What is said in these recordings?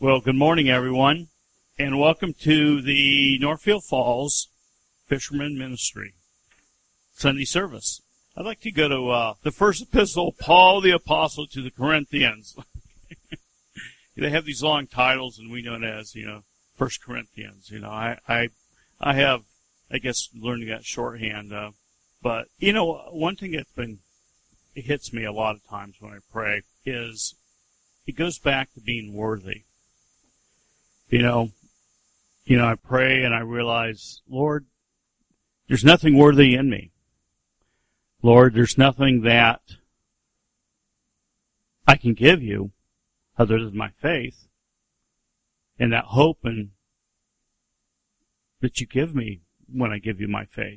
Well, good morning, everyone, and welcome to the Northfield Falls Fisherman Ministry Sunday service. I'd like to go to the first epistle of Paul the Apostle to the Corinthians. They have these long titles, and we know it as, First Corinthians. I have, I guess, learning that shorthand. But, one thing it hits me a lot of times when I pray is it goes back to being worthy. I pray and I realize, Lord, there's nothing worthy in me. Lord, there's nothing that I can give you other than my faith and that hope and that you give me when I give you my faith.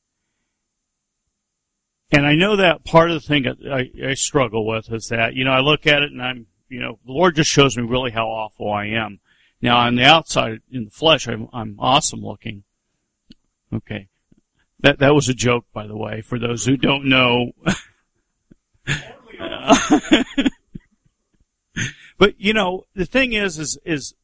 And I know that part of the thing that I struggle with is that, I look at it and the Lord just shows me really how awful I am. Now, on the outside, in the flesh, I'm awesome looking. Okay. That was a joke, by the way, for those who don't know. But, the thing is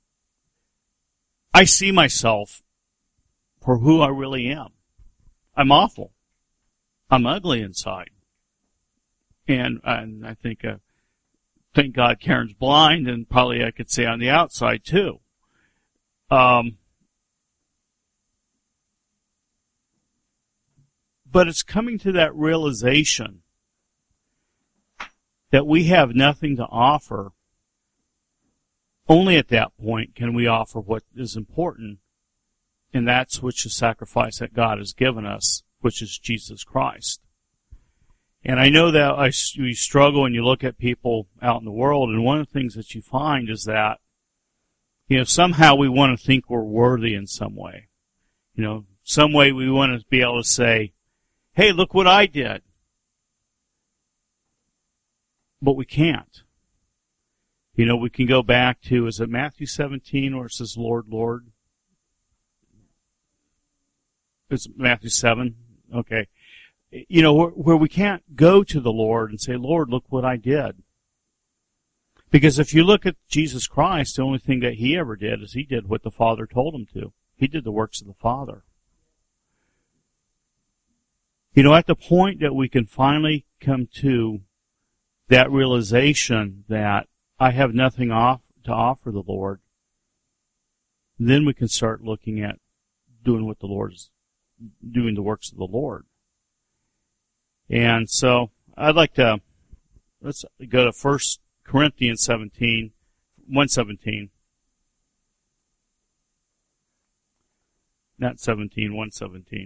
I see myself for who I really am. I'm awful. I'm ugly inside. And I think, thank God Karen's blind, and probably I could say on the outside too. But it's coming to that realization that we have nothing to offer. Only at that point can we offer what is important, and that's which is sacrifice that God has given us, which is Jesus Christ. And I know that we struggle when you look at people out in the world, and one of the things that you find is that, somehow we want to think we're worthy in some way. Some way we want to be able to say, hey, look what I did. But we can't. We can go back to, is it Matthew 17 where it says, Lord, Lord? It's Matthew 7? Okay. Where we can't go to the Lord and say, Lord, look what I did. Because if you look at Jesus Christ, the only thing that he ever did is he did what the Father told him to. He did the works of the Father. At the point that we can finally come to that realization that I have nothing to offer the Lord, then we can start looking at doing what the Lord is doing, the works of the Lord. And so I'd like to, let's go to 1 Corinthians 17, 1:17. Not 17, 1:17.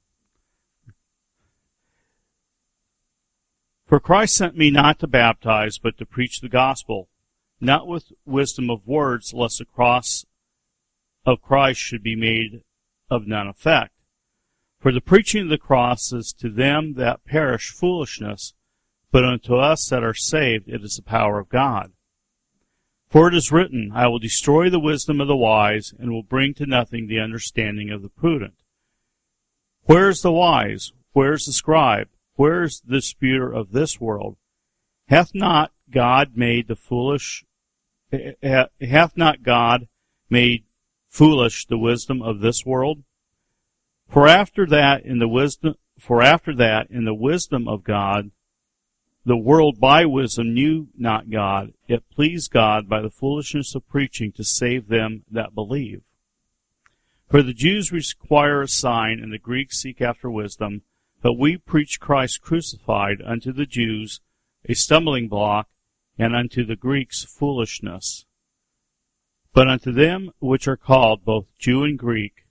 For Christ sent me not to baptize, but to preach the gospel, not with wisdom of words, lest the cross of Christ should be made of none effect. For the preaching of the cross is to them that perish foolishness, but unto us that are saved it is the power of God. For it is written, I will destroy the wisdom of the wise, and will bring to nothing the understanding of the prudent. Where is the wise? Where is the scribe? Where is the disputer of this world? Hath not God made foolish the wisdom of this world? For after that, in the wisdom of God, the world by wisdom knew not God. It pleased God by the foolishness of preaching to save them that believe. For the Jews require a sign, and the Greeks seek after wisdom. But we preach Christ crucified, unto the Jews a stumbling block, and unto the Greeks foolishness. But unto them which are called both Jews and Greek,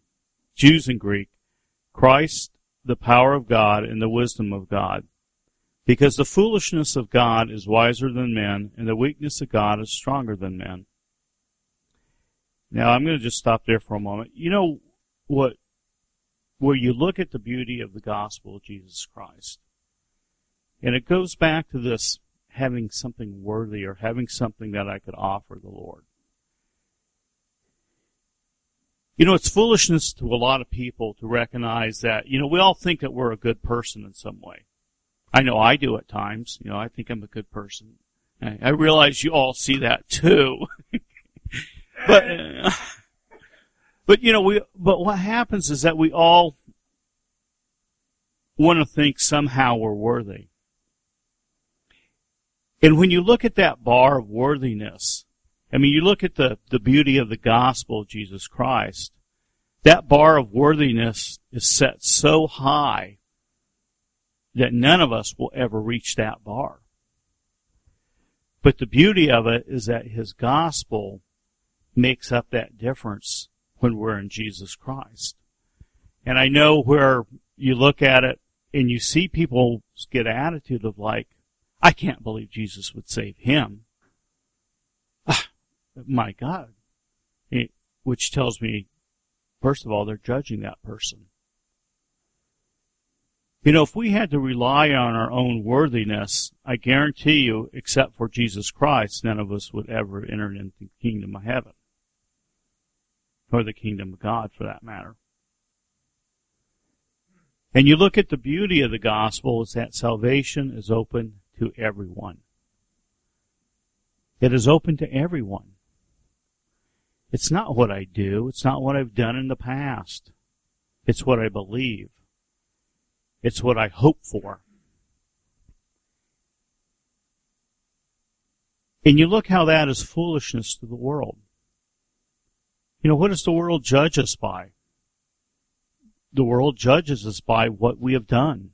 Christ the power of God and the wisdom of God. Because the foolishness of God is wiser than men, and the weakness of God is stronger than men. Now, I'm going to just stop there for a moment. Where you look at the beauty of the gospel of Jesus Christ, and it goes back to this having something worthy or having something that I could offer the Lord. It's foolishness to a lot of people to recognize that, we all think that we're a good person in some way. I know I do at times. I think I'm a good person. I realize you all see that too. But but what happens is that we all want to think somehow we're worthy. And when you look at that bar of worthiness, I mean, you look at the beauty of the gospel of Jesus Christ, that bar of worthiness is set so high that none of us will ever reach that bar. But the beauty of it is that His gospel makes up that difference when we're in Jesus Christ. And I know where you look at it and you see people get an attitude of like, I can't believe Jesus would save him. My God. Which tells me, first of all, they're judging that person. If we had to rely on our own worthiness, I guarantee you, except for Jesus Christ, none of us would ever enter into the kingdom of heaven. Or the kingdom of God, for that matter. And you look at the beauty of the gospel is that salvation is open to everyone. It is open to everyone. It's not what I do. It's not what I've done in the past. It's what I believe. It's what I hope for. And you look how that is foolishness to the world. What does the world judge us by? The world judges us by what we have done.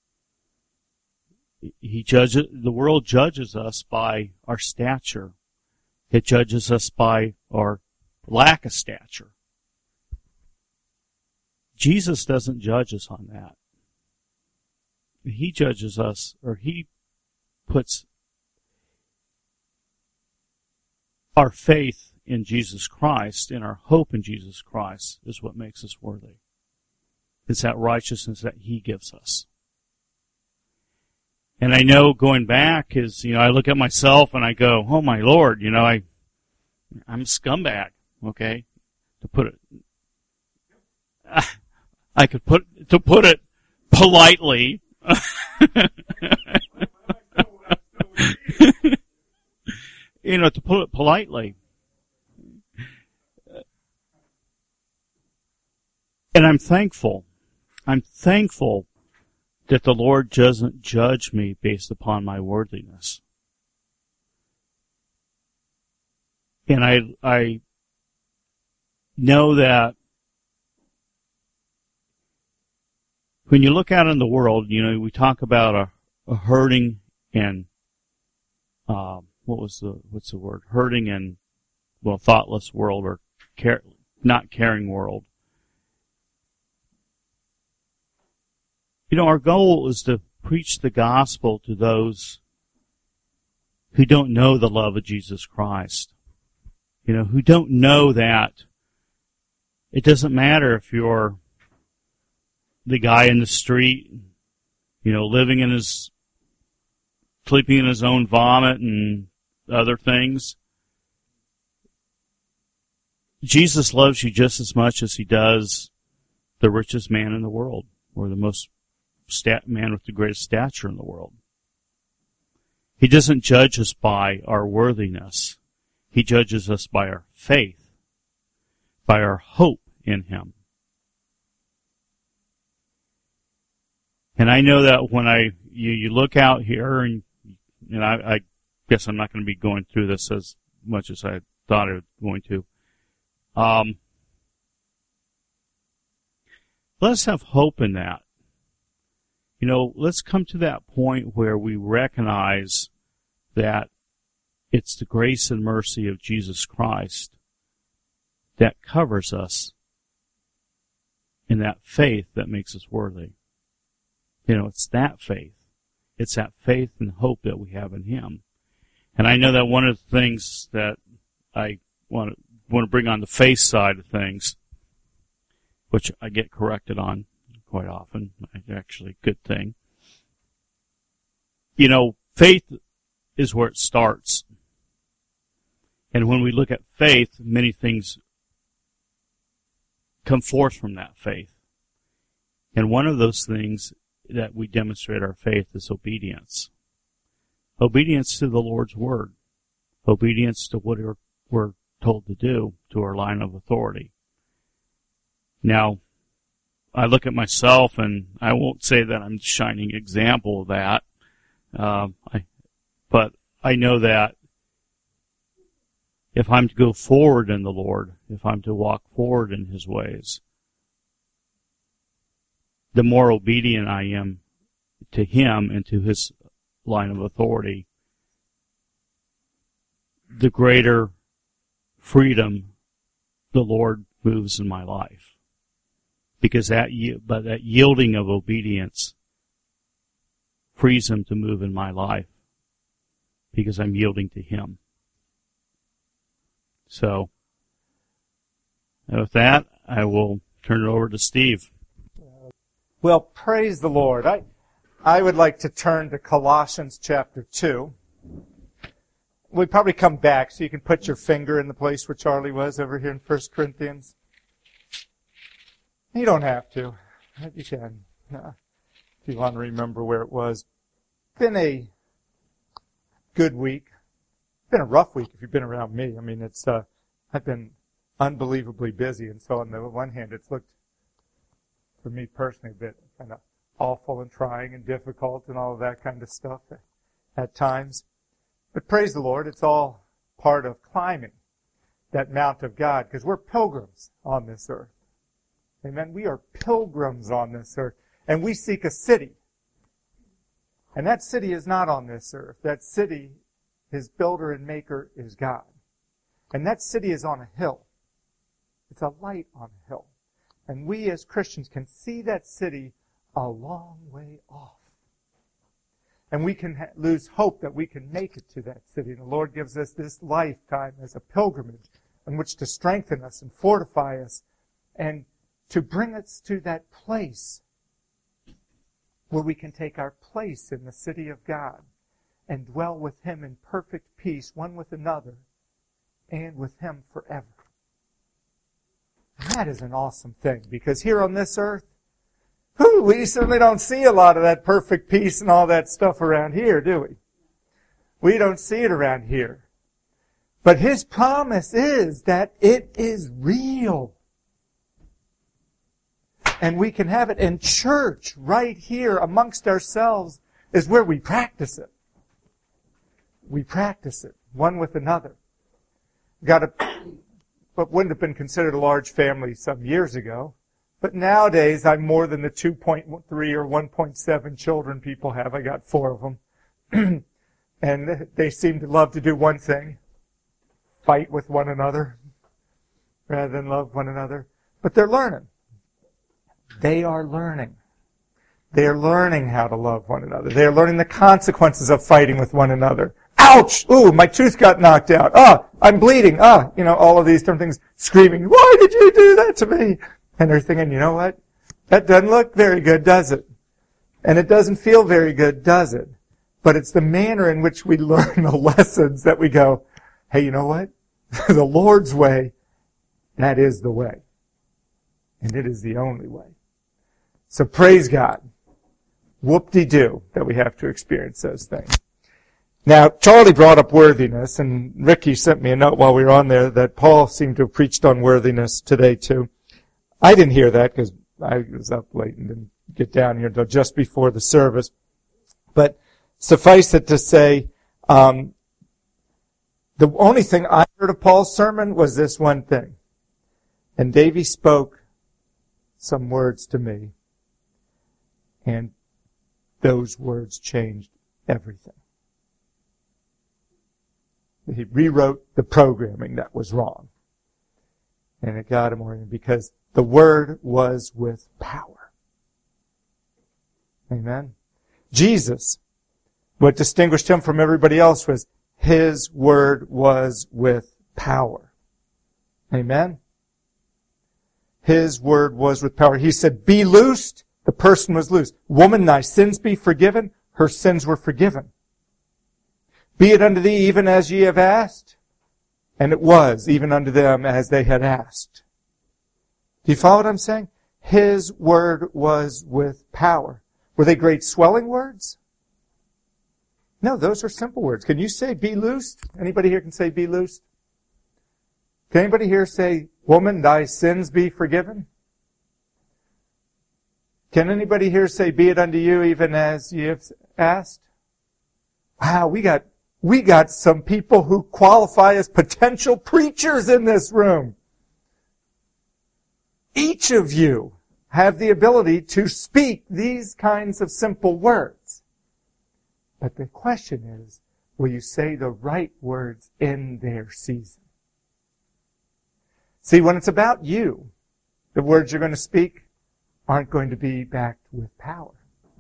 The world judges us by our stature. It judges us by our lack of stature. Jesus doesn't judge us on that. He judges us, or He puts our faith in Jesus Christ and our hope in Jesus Christ is what makes us worthy. It's that righteousness that He gives us. And I know going back is, I look at myself and I go, oh my Lord, I'm a scumbag, okay? To put it, I could put it politely. To put it politely. And I'm thankful. I'm thankful that the Lord doesn't judge me based upon my worthiness. And I know that when you look out in the world, we talk about a hurting and what's the word? Hurting and thoughtless world, or not caring world. Our goal is to preach the gospel to those who don't know the love of Jesus Christ. Who don't know that it doesn't matter if you're the guy in the street, sleeping in his own vomit and other things. Jesus loves you just as much as He does the richest man in the world, or the most man with the greatest stature in the world. He doesn't judge us by our worthiness. He judges us by our faith, by our hope in Him. And I know that when you look out here, and I guess I'm not going to be going through this as much as I thought I was going to. Let's have hope in that. Let's come to that point where we recognize that it's the grace and mercy of Jesus Christ that covers us, and that faith that makes us worthy. It's that faith. It's that faith and hope that we have in Him. And I know that one of the things that I want to bring on the faith side of things, which I get corrected on quite often, actually a good thing. Faith is where it starts. And when we look at faith, many things come forth from that faith. And one of those things that we demonstrate our faith is obedience. Obedience to the Lord's Word. Obedience to what we're told to do, to our line of authority. Now, I look at myself, and I won't say that I'm a shining example of that, but I know that if I'm to go forward in the Lord, if I'm to walk forward in His ways, the more obedient I am to Him and to His line of authority, the greater freedom the Lord moves in my life. Because that yielding of obedience frees Him to move in my life, because I'm yielding to Him. So, with that, I will turn it over to Steve. Well, praise the Lord. I would like to turn to Colossians chapter 2. We'll probably come back so you can put your finger in the place where Charlie was over here in 1 Corinthians. You don't have to. You can. If you want to remember where it was. Been a good week. Been a rough week if you've been around me. I mean, I've been unbelievably busy, and so on the one hand, it's looked, for me personally, a bit kind of awful and trying and difficult and all of that kind of stuff at times. But praise the Lord, it's all part of climbing that mount of God, because we're pilgrims on this earth. Amen. We are pilgrims on this earth, and we seek a city. And that city is not on this earth. That city, His builder and maker is God. And that city is on a hill. It's a light on a hill. And we as Christians can see that city a long way off. And we can lose hope that we can make it to that city. And the Lord gives us this lifetime as a pilgrimage in which to strengthen us and fortify us and to bring us to that place where we can take our place in the city of God and dwell with Him in perfect peace, one with another, and with Him forever. And that is an awesome thing, because here on this earth, we certainly don't see a lot of that perfect peace and all that stuff around here, do we? We don't see it around here. But His promise is that it is real. And we can have it. And church, right here amongst ourselves, is where we practice it. We practice it, one with another. What wouldn't have been considered a large family some years ago. But nowadays, I'm more than the 2.3 or 1.7 children people have. I got 4 of them. And they seem to love to do one thing. Fight with one another. Rather than love one another. But they're learning. They are learning. They are learning how to love one another. They are learning the consequences of fighting with one another. Ouch! Ooh, my tooth got knocked out. I'm bleeding. All of these different things. Screaming, why did you do that to me? And they're thinking, you know what? That doesn't look very good, does it? And it doesn't feel very good, does it? But it's the manner in which we learn the lessons that we go, hey, you know what? The Lord's way, that is the way. And it is the only way. So praise God. Whoop-de-doo that we have to experience those things. Now, Charlie brought up worthiness, and Ricky sent me a note while we were on there that Paul seemed to have preached on worthiness today too. I didn't hear that because I was up late and didn't get down here until just before the service. But suffice it to say, the only thing I heard of Paul's sermon was this one thing. And Davy spoke some words to me, and those words changed everything. He rewrote the programming that was wrong. And it got him oriented because the Word was with power. Amen. Jesus, what distinguished Him from everybody else was His Word was with power. Amen. His Word was with power. He said, be loosed. The person was loose. Woman, thy sins be forgiven. Her sins were forgiven. Be it unto thee even as ye have asked. And it was even unto them as they had asked. Do you follow what I'm saying? His Word was with power. Were they great swelling words? No, those are simple words. Can you say be loosed? Anybody here can say be loosed? Can anybody here say, woman, thy sins be forgiven? Can anybody here say, be it unto you even as ye have asked? Wow, we got some people who qualify as potential preachers in this room. Each of you have the ability to speak these kinds of simple words. But the question is, will you say the right words in their season? See, when it's about you, the words you're going to speak aren't going to be backed with power.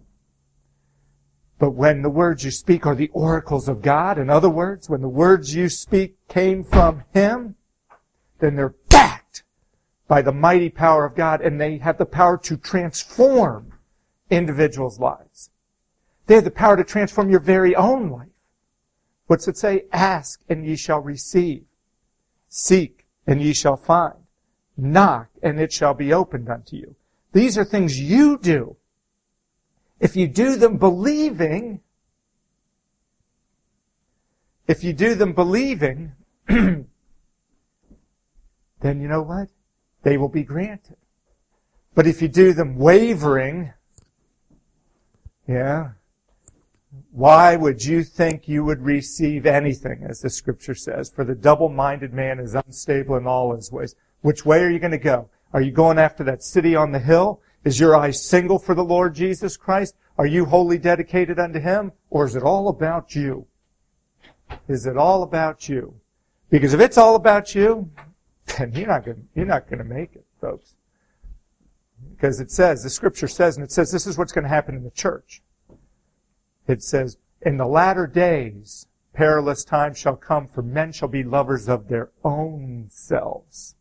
But when the words you speak are the oracles of God, in other words, when the words you speak came from Him, then they're backed by the mighty power of God, and they have the power to transform individuals' lives. They have the power to transform your very own life. What's it say? Ask, and ye shall receive. Seek, and ye shall find. Knock, and it shall be opened unto you. These are things you do. If you do them believing, then you know what? They will be granted. But if you do them wavering, why would you think you would receive anything, as the Scripture says? For the double-minded man is unstable in all his ways. Which way are you going to go? Are you going after that city on the hill? Is your eye single for the Lord Jesus Christ? Are you wholly dedicated unto Him? Or is it all about you? Is it all about you? Because if it's all about you, then you're not going to make it, folks. Because it says, the Scripture says, and it says this is what's going to happen in the church. It says, in the latter days, perilous times shall come, for men shall be lovers of their own selves.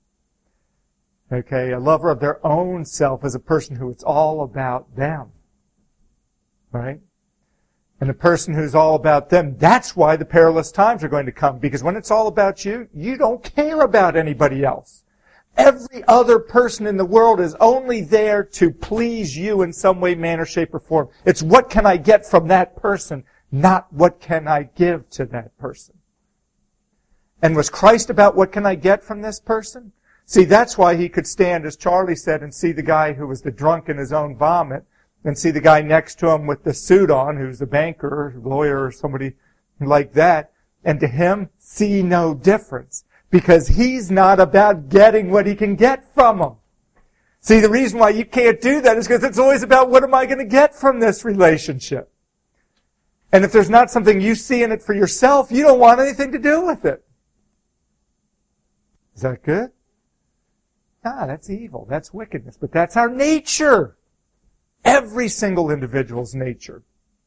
Okay, a lover of their own self is a person who it's all about them. Right? And a person who's all about them, that's why the perilous times are going to come. Because when it's all about you, you don't care about anybody else. Every other person in the world is only there to please you in some way, manner, shape, or form. It's what can I get from that person, not what can I give to that person. And was Christ about what can I get from this person? See, that's why He could stand, as Charlie said, and see the guy who was the drunk in his own vomit, and see the guy next to him with the suit on, who's a banker, lawyer, or somebody like that, and to him, see no difference. Because he's not about getting what he can get from him. See, the reason why you can't do that is because it's always about what am I going to get from this relationship. And if there's not something you see in it for yourself, you don't want anything to do with it. Is that good? Ah, that's evil. That's wickedness. But that's our nature. Every single individual's nature.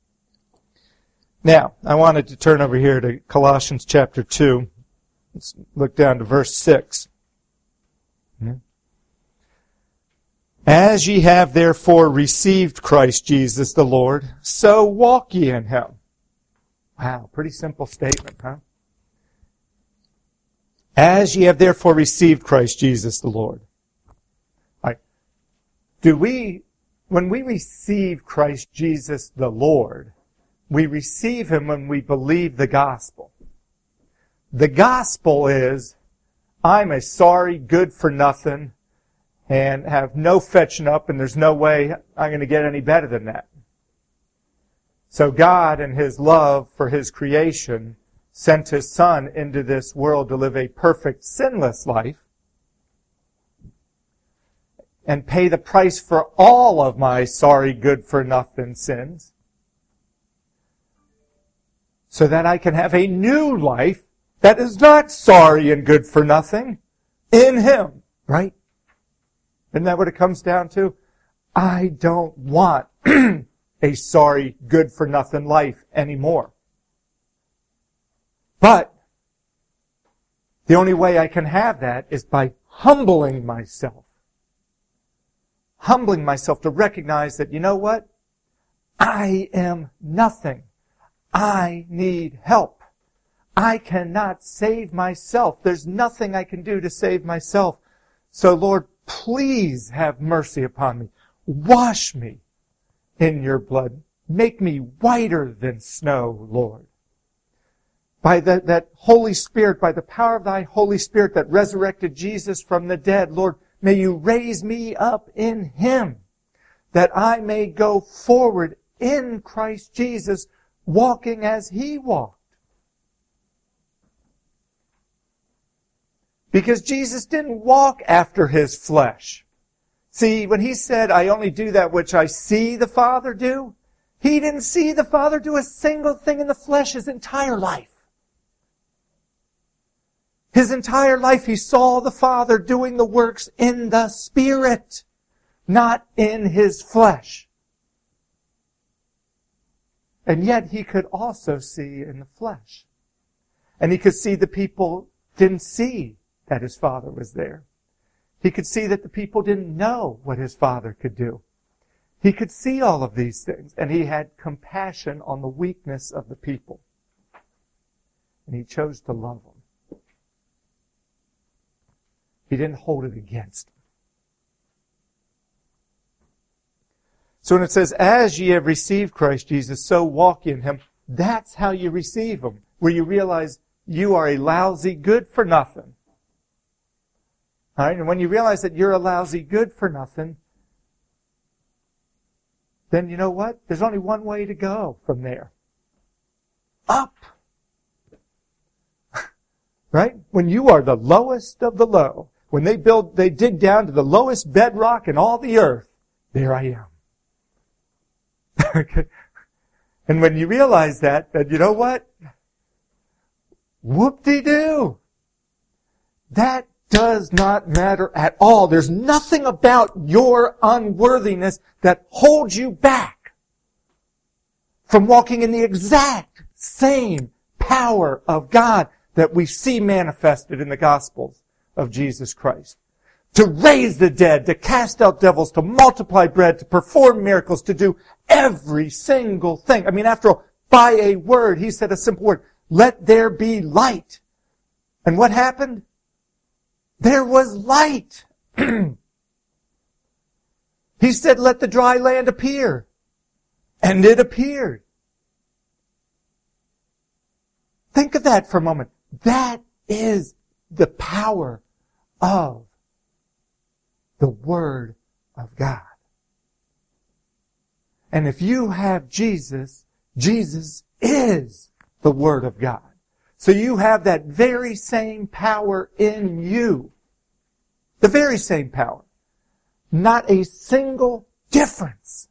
Now, I wanted to turn over here to Colossians chapter 2. Let's look down to verse 6. As ye have therefore received Christ Jesus the Lord, so walk ye in Him. Wow, pretty simple statement, huh? As ye have therefore received Christ Jesus the Lord. All right. When we receive Christ Jesus the Lord, we receive Him when we believe the gospel. The gospel is, I'm a sorry, good-for-nothing, and have no fetching up, and there's no way I'm going to get any better than that. So God, in His love for His creation, sent His Son into this world to live a perfect, sinless life, and pay the price for all of my sorry, good-for-nothing sins, so that I can have a new life that is not sorry and good for nothing in Him, right? Isn't that what it comes down to? I don't want a sorry, good for nothing life anymore. But the only way I can have that is by humbling myself. Humbling myself to recognize that, you know what? I am nothing. I need help. I cannot save myself. There's nothing I can do to save myself. So, Lord, please have mercy upon me. Wash me in your blood. Make me whiter than snow, Lord. by that Holy Spirit, by the power of thy Holy Spirit that resurrected Jesus from the dead, Lord, may you raise me up in him, that I may go forward in Christ Jesus, walking as he walked. Because Jesus didn't walk after his flesh. See, when he said, I only do that which I see the Father do, he didn't see the Father do a single thing in the flesh his entire life. His entire life he saw the Father doing the works in the Spirit, not in his flesh. And yet he could also see in the flesh. And he could see the people didn't see that his Father was there. He could see that the people didn't know what his Father could do. He could see all of these things, and he had compassion on the weakness of the people. And he chose to love them. He didn't hold it against them. So when it says, as ye have received Christ Jesus, so walk ye in him, that's how you receive him, where you realize you are a lousy good for nothing. All right, and when you realize that you're a lousy good for nothing, then you know what? There's only one way to go from there. Up. Right? When you are the lowest of the low, when they dig down to the lowest bedrock in all the earth, there I am. Okay. And when you realize that you know what? Whoop-de-doo. That does not matter at all. There's nothing about your unworthiness that holds you back from walking in the exact same power of God that we see manifested in the Gospels of Jesus Christ. To raise the dead, to cast out devils, to multiply bread, to perform miracles, to do every single thing. I mean, after all, by a word, he said a simple word, let there be light. And what happened? There was light. He said, let the dry land appear. And it appeared. Think of that for a moment. That is the power of the Word of God. And if you have Jesus, Jesus is the Word of God. So you have that very same power in you. The very same power. Not a single difference.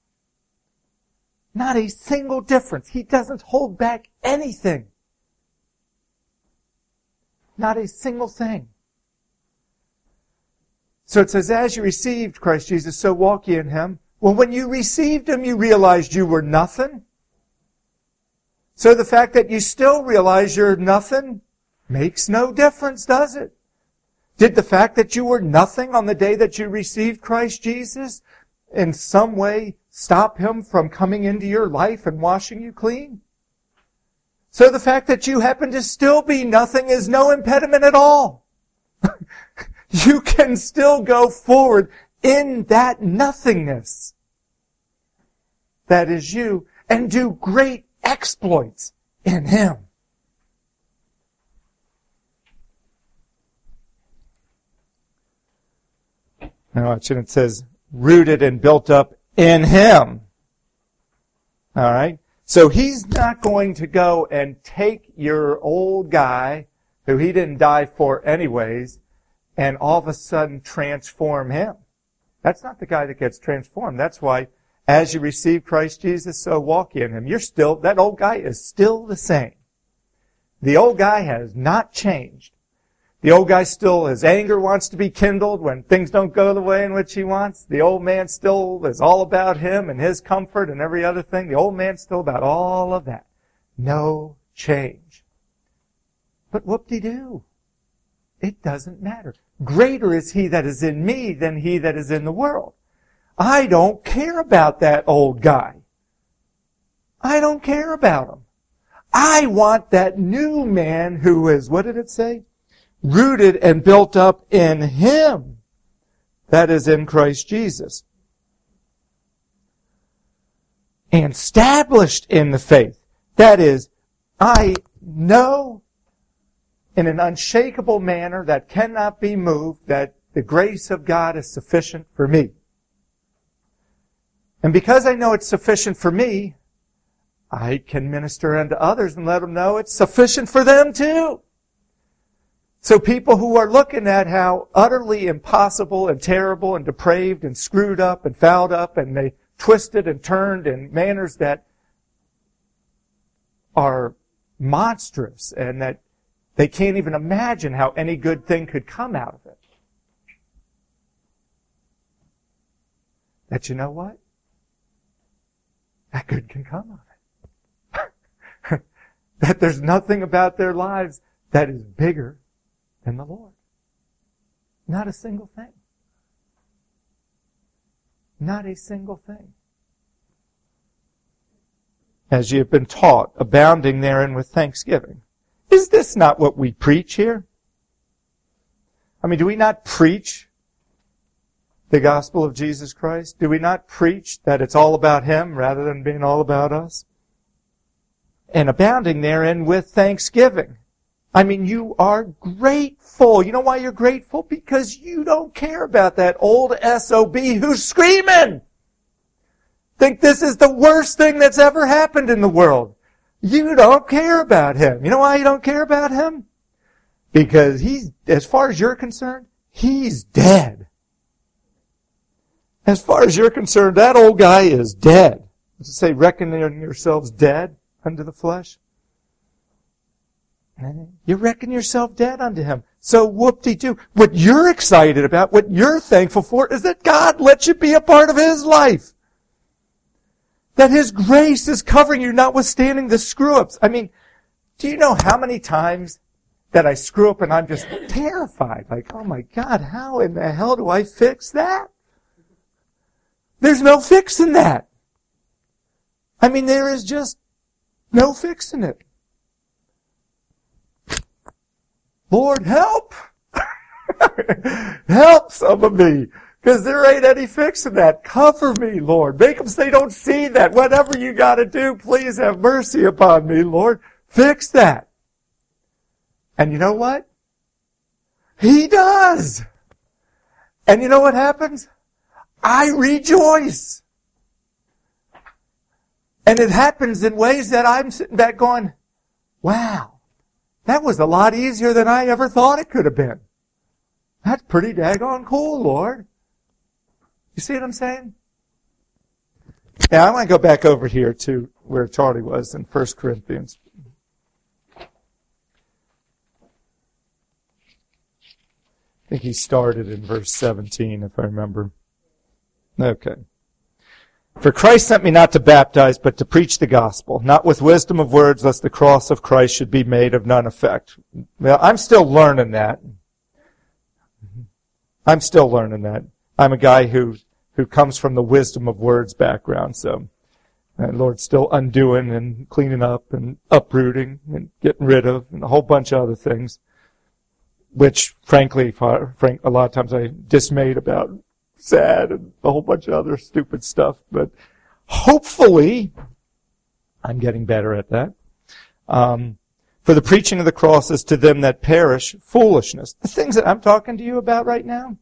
Not a single difference. He doesn't hold back anything. Not a single thing. So it says, as you received Christ Jesus, so walk ye in him. Well, when you received him, you realized you were nothing. So the fact that you still realize you're nothing makes no difference, does it? Did the fact that you were nothing on the day that you received Christ Jesus in some way stop him from coming into your life and washing you clean? So the fact that you happen to still be nothing is no impediment at all. You can still go forward in that nothingness that is you and do great exploits in him. Now watch, and it says, rooted and built up in him. All right? So he's not going to go and take your old guy, who he didn't die for anyways, and all of a sudden transform him. That's not the guy that gets transformed. That's why, as you receive Christ Jesus, so walk ye in him. That old guy is still the same. The old guy has not changed. The old guy still, his anger wants to be kindled when things don't go the way in which he wants. The old man still is all about him and his comfort and every other thing. The old man's still about all of that. No change. But whoop-de-doo. It doesn't matter. Greater is he that is in me than he that is in the world. I don't care about that old guy. I don't care about him. I want that new man who is, what did it say? Rooted and built up in him. That is in Christ Jesus. And established in the faith. That is, I know in an unshakable manner that cannot be moved that the grace of God is sufficient for me. And because I know it's sufficient for me, I can minister unto others and let them know it's sufficient for them too. So people who are looking at how utterly impossible and terrible and depraved and screwed up and fouled up and they twisted and turned in manners that are monstrous and that they can't even imagine how any good thing could come out of it. That you know what? That good can come of it. That there's nothing about their lives that is bigger than the Lord. Not a single thing. Not a single thing. As you have been taught, abounding therein with thanksgiving. Is this not what we preach here? I mean, do we not preach the gospel of Jesus Christ? Do we not preach that it's all about Him rather than being all about us? And abounding therein with thanksgiving. I mean, you are grateful. You know why you're grateful? Because you don't care about that old SOB who's screaming. Think this is the worst thing that's ever happened in the world. You don't care about him. You know why you don't care about him? Because he's, as far as you're concerned, he's dead. As far as you're concerned, that old guy is dead. Does it say, reckon yourselves dead unto the flesh? You reckon yourself dead unto him. So whoop-de-doo. What you're excited about, what you're thankful for, is that God lets you be a part of His life. That His grace is covering you, notwithstanding the screw-ups. I mean, do you know how many times that I screw up and I'm just terrified? Like, oh my God, how in the hell do I fix that? There's no fixing that. I mean, there is just no fixing it. Lord, help! Help some of me, because there ain't any fixing that. Cover me, Lord. Make them say don't see that. Whatever you got to do, please have mercy upon me, Lord. Fix that. And you know what? He does. And you know what happens? I rejoice. And it happens in ways that I'm sitting back going, wow. That was a lot easier than I ever thought it could have been. That's pretty daggone cool, Lord. You see what I'm saying? Now, I want to go back over here to where Charlie was in 1 Corinthians. I think he started in verse 17, if I remember. Okay. For Christ sent me not to baptize, but to preach the gospel, not with wisdom of words, lest the cross of Christ should be made of none effect. Well, I'm still learning that. I'm a guy who comes from the wisdom of words background, so Lord's still undoing and cleaning up and uprooting and getting rid of and a whole bunch of other things, which, frankly, a lot of times I'm dismayed about. Sad and a whole bunch of other stupid stuff, but hopefully I'm getting better at that. For the preaching of the cross is to them that perish foolishness. The things that I'm talking to you about right now.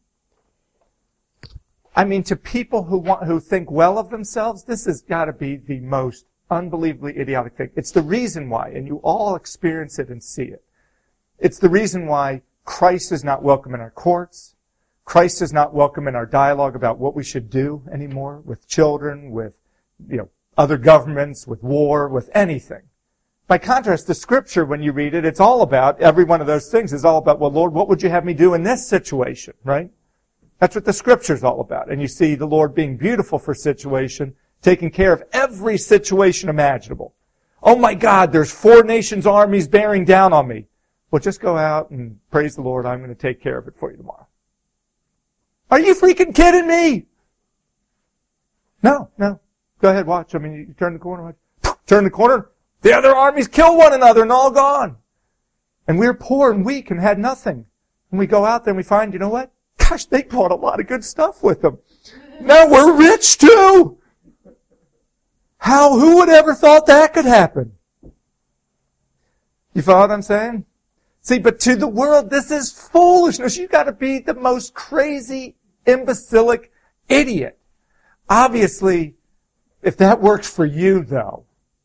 I mean, to people who think well of themselves, this has got to be the most unbelievably idiotic thing. It's the reason why, and you all experience it and see it. It's the reason why Christ is not welcome in our courts. Christ is not welcome in our dialogue about what we should do anymore with children, with, other governments, with war, with anything. By contrast, the Scripture, when you read it, it's all about, every one of those things is all about, well, Lord, what would you have me do in this situation, right? That's what the Scripture's all about. And you see the Lord being beautiful for situation, taking care of every situation imaginable. Oh my God, there's 4 nations' armies bearing down on me. Well, just go out and praise the Lord, I'm going to take care of it for you tomorrow. Are you freaking kidding me? No. Go ahead, watch. I mean, you turn the corner, turn the corner, the other armies kill one another and all gone. And we're poor and weak and had nothing. And we go out there and we find, you know what? Gosh, they brought a lot of good stuff with them. Now we're rich too. Who would ever thought that could happen? You follow what I'm saying? See, but to the world, this is foolishness. You've got to be the most crazy, imbecilic idiot. Obviously, if that works for you, though,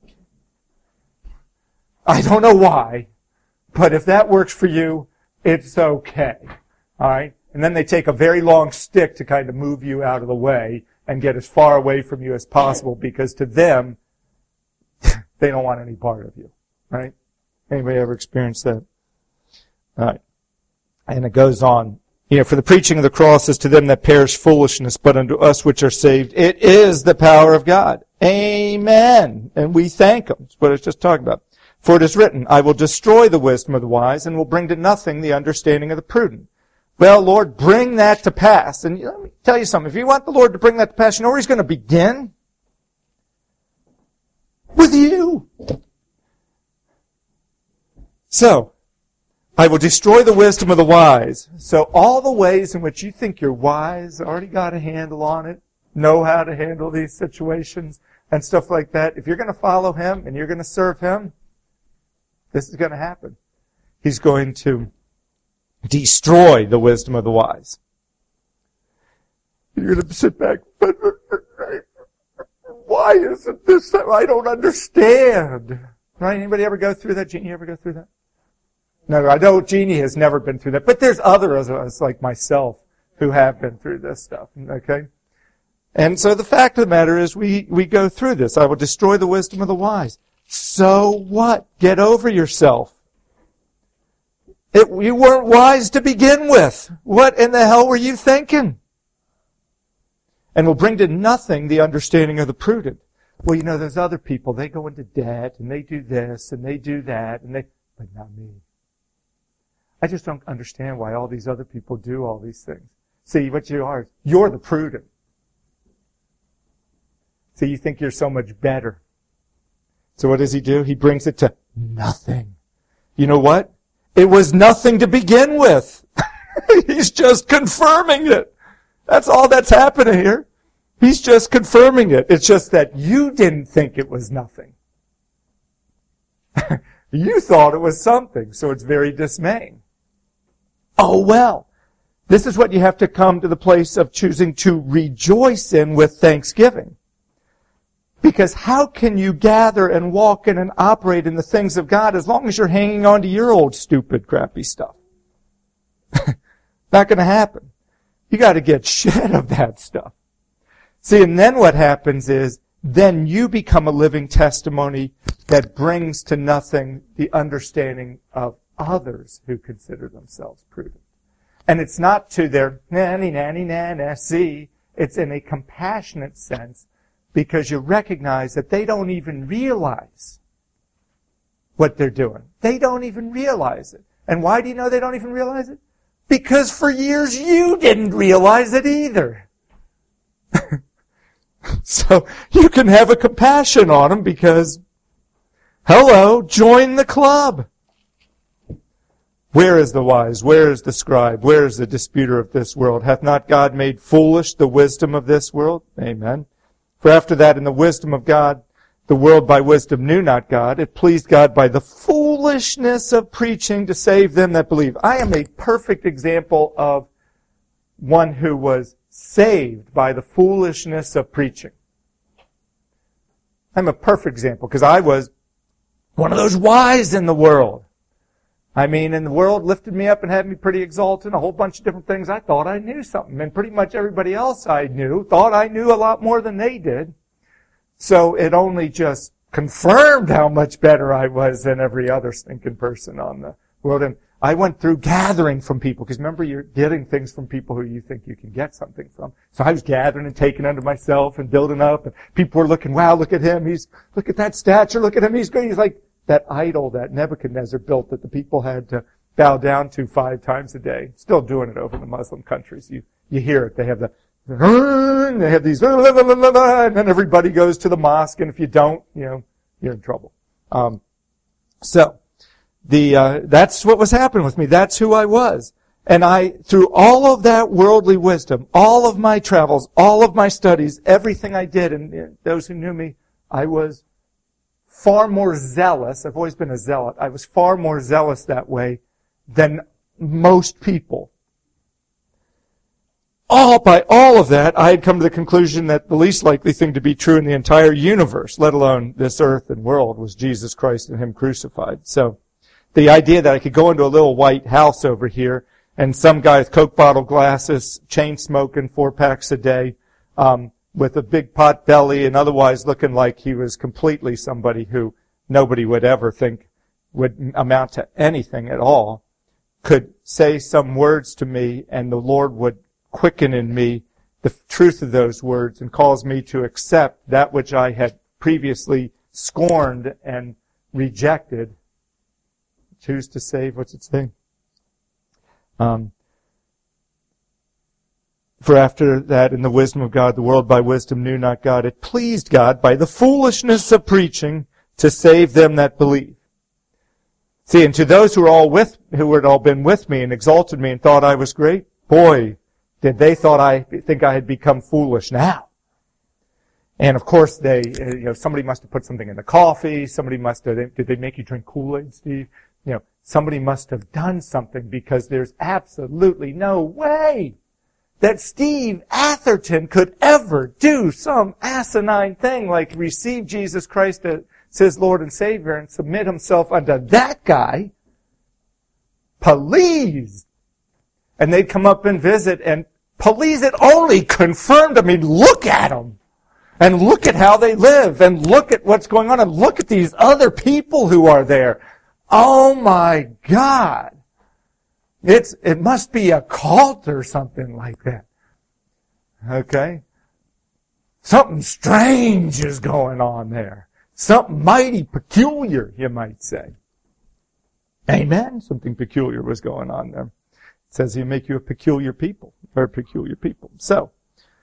I don't know why, but if that works for you, it's okay. All right? And then they take a very long stick to kind of move you out of the way and get as far away from you as possible, because to them, they don't want any part of you. Right? Anybody ever experienced that? All right. And it goes on. For the preaching of the cross is to them that perish foolishness, but unto us which are saved, it is the power of God. Amen. And we thank Him. That's what I was just talking about. For it is written, I will destroy the wisdom of the wise and will bring to nothing the understanding of the prudent. Well, Lord, bring that to pass. And let me tell you something. If you want the Lord to bring that to pass, you know where He's going to begin? With you. So, I will destroy the wisdom of the wise. So all the ways in which you think you're wise, already got a handle on it, know how to handle these situations and stuff like that. If you're going to follow Him and you're going to serve Him, this is going to happen. He's going to destroy the wisdom of the wise. You're going to sit back, but why isn't this? I don't understand. Right? Anybody ever go through that? Jeannie, you ever go through that? No, I know Jeannie has never been through that, but there's others of us like myself who have been through this stuff. Okay? And so the fact of the matter is we go through this. I will destroy the wisdom of the wise. So what? Get over yourself. You weren't wise to begin with. What in the hell were you thinking? And will bring to nothing the understanding of the prudent. Well, there's other people. They go into debt, and they do this, and they do that, but not me. I just don't understand why all these other people do all these things. See, what you are, you're the prudent. See, you think you're so much better. So what does he do? He brings it to nothing. You know what? It was nothing to begin with. He's just confirming it. That's all that's happening here. He's just confirming it. It's just that you didn't think it was nothing. You thought it was something, so it's very dismaying. Oh well. This is what you have to come to the place of choosing to rejoice in with thanksgiving. Because how can you gather and walk in and operate in the things of God as long as you're hanging on to your old stupid crappy stuff? Not going to happen. You got to get shed of that stuff. See, and then what happens is, then you become a living testimony that brings to nothing the understanding of others who consider themselves prudent. And it's not to their see. It's in a compassionate sense, because you recognize that they don't even realize what they're doing. They don't even realize it. And why do you know they don't even realize it? Because for years you didn't realize it either. So you can have a compassion on them because, hello, join the club. Where is the wise? Where is the scribe? Where is the disputer of this world? Hath not God made foolish the wisdom of this world? Amen. For after that, in the wisdom of God, the world by wisdom knew not God. It pleased God by the foolishness of preaching to save them that believe. I am a perfect example of one who was saved by the foolishness of preaching. I'm a perfect example because I was one of those wise in the world. I mean, and the world lifted me up and had me pretty exalted, a whole bunch of different things. I thought I knew something, and pretty much everybody else I knew thought I knew a lot more than they did. So it only just confirmed how much better I was than every other stinking person on the world. And I went through gathering from people, because remember, you're getting things from people who you think you can get something from. So I was gathering and taking unto myself and building up, and people were looking, wow, look at him, look at that stature, look at him, he's great. He's like that idol that Nebuchadnezzar built that the people had to bow down to 5 times a day. Still doing it over in the Muslim countries. You hear it. They have these, and then everybody goes to the mosque, and if you don't, you're in trouble. That's what was happening with me. That's who I was. And through all of that worldly wisdom, all of my travels, all of my studies, everything I did, and those who knew me, I was far more zealous. I've always been a zealot. I was far more zealous that way than most people. By all of that, I had come to the conclusion that the least likely thing to be true in the entire universe, let alone this earth and world, was Jesus Christ and Him crucified. So, the idea that I could go into a little white house over here and some guy with Coke bottle glasses, chain smoking, 4 packs a day, with a big pot belly and otherwise looking like he was completely somebody who nobody would ever think would amount to anything at all, could say some words to me and the Lord would quicken in me the truth of those words and cause me to accept that which I had previously scorned and rejected. Choose to save, what's it say? For after that, in the wisdom of God, the world by wisdom knew not God. It pleased God by the foolishness of preaching to save them that believe. See, and to those who had all been with me and exalted me and thought I was great, boy, did they think I had become foolish now. And of course somebody must have put something in the coffee, did they make you drink Kool-Aid, Steve? Somebody must have done something because there's absolutely no way that Steve Atherton could ever do some asinine thing like receive Jesus Christ as his Lord and Savior and submit himself unto that guy. Please. And they'd come up and visit, and please, it only confirmed, look at them. And look at how they live, and look at what's going on, and look at these other people who are there. Oh my God. It must be a cult or something like that. Okay? Something strange is going on there. Something mighty peculiar, you might say. Amen? Something peculiar was going on there. It says He'll make you a peculiar people. So,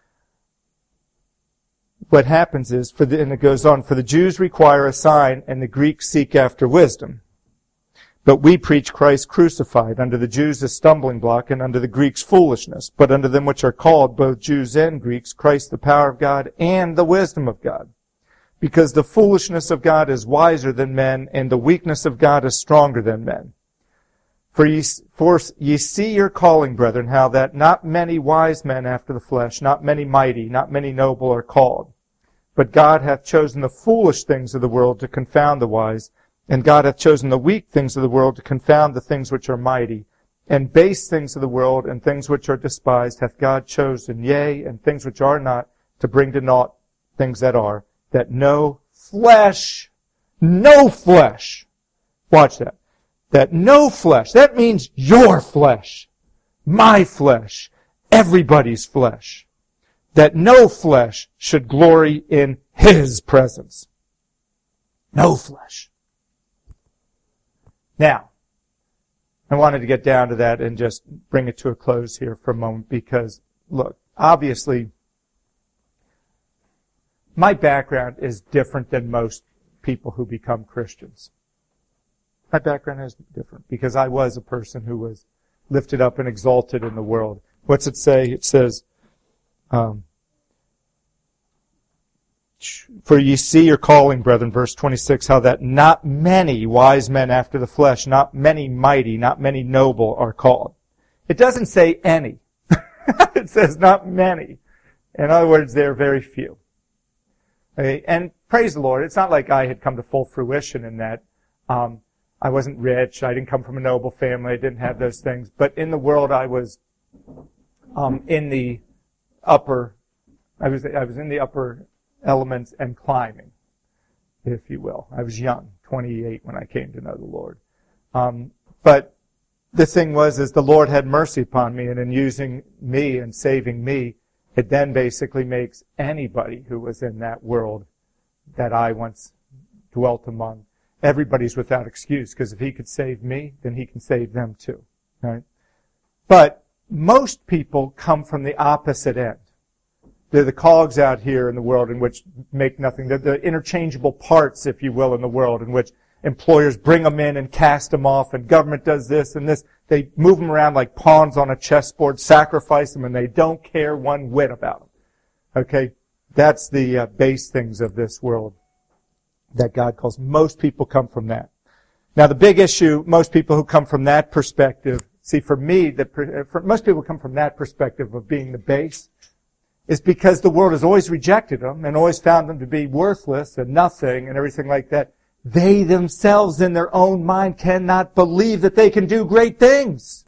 what happens is, and it goes on, for the Jews require a sign and the Greeks seek after wisdom. But we preach Christ crucified, unto the Jews a stumbling block, and unto the Greeks foolishness. But unto them which are called, both Jews and Greeks, Christ the power of God and the wisdom of God. Because the foolishness of God is wiser than men, and the weakness of God is stronger than men. For ye see your calling, brethren, how that not many wise men after the flesh, not many mighty, not many noble are called. But God hath chosen the foolish things of the world to confound the wise, and God hath chosen the weak things of the world to confound the things which are mighty. And base things of the world and things which are despised hath God chosen, yea, and things which are not, to bring to naught things that are, that no flesh, watch that, that no flesh, that means your flesh, my flesh, everybody's flesh, that no flesh should glory in His presence. No flesh. Now, I wanted to get down to that and just bring it to a close here for a moment because, look, obviously, my background is different than most people who become Christians. My background is different because I was a person who was lifted up and exalted in the world. What's it say? It says, for ye see your calling, brethren, verse 26, how that not many wise men after the flesh, not many mighty, not many noble are called. It doesn't say any. It says not many. In other words, there are very few. Okay? And praise the Lord, it's not like I had come to full fruition in that. I wasn't rich. I didn't come from a noble family. I didn't have those things. But in the world, I was in the upper. I was in the upper elements and climbing, if you will. I was young, 28 when I came to know the Lord. But the thing is the Lord had mercy upon me, and in using me and saving me, it then basically makes anybody who was in that world that I once dwelt among, everybody's without excuse, because if He could save me, then He can save them too. Right? But most people come from the opposite end. They're the cogs out here in the world in which make nothing. They're the interchangeable parts, if you will, in the world in which employers bring them in and cast them off, and government does this and this. They move them around like pawns on a chessboard, sacrifice them, and they don't care one whit about them. Okay? That's the base things of this world. that God calls. Most people come from that. Now the big issue, most people who come from that perspective, see for me, most people come from that perspective of being the base, is because the world has always rejected them and always found them to be worthless and nothing and everything like that. They themselves in their own mind cannot believe that they can do great things.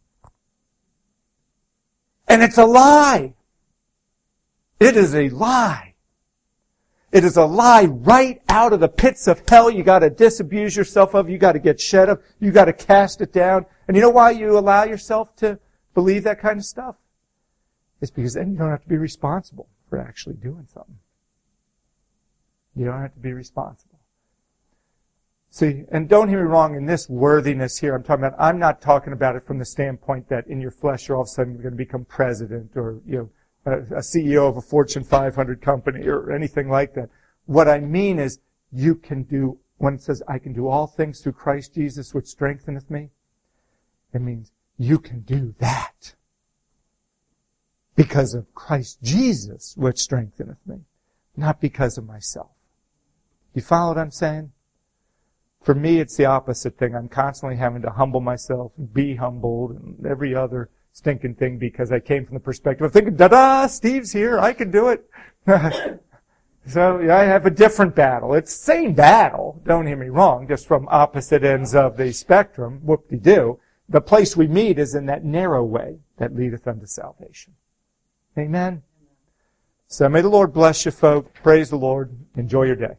And it's a lie. It is a lie. It is a lie right out of the pits of hell. You got to disabuse yourself of. You got to get shed of. You got to cast it down. And you know why you allow yourself to believe that kind of stuff? It's because then you don't have to be responsible for actually doing something. You don't have to be responsible. See, and don't hear me wrong, in this worthiness here, I'm not talking about it from the standpoint that in your flesh you're all of a sudden going to become president or, a CEO of a Fortune 500 company or anything like that. What I mean is, you can do, when it says, I can do all things through Christ Jesus which strengtheneth me, it means you can do that because of Christ Jesus which strengtheneth me, not because of myself. You follow what I'm saying? For me, it's the opposite thing. I'm constantly having to humble myself, be humbled, and every other stinking thing because I came from the perspective of thinking, da-da, Steve's here, I can do it. So I have a different battle. It's the same battle, don't hear me wrong, just from opposite ends of the spectrum, whoop-de-doo. The place we meet is in that narrow way that leadeth unto salvation. Amen? So may the Lord bless you, folks. Praise the Lord. Enjoy your day.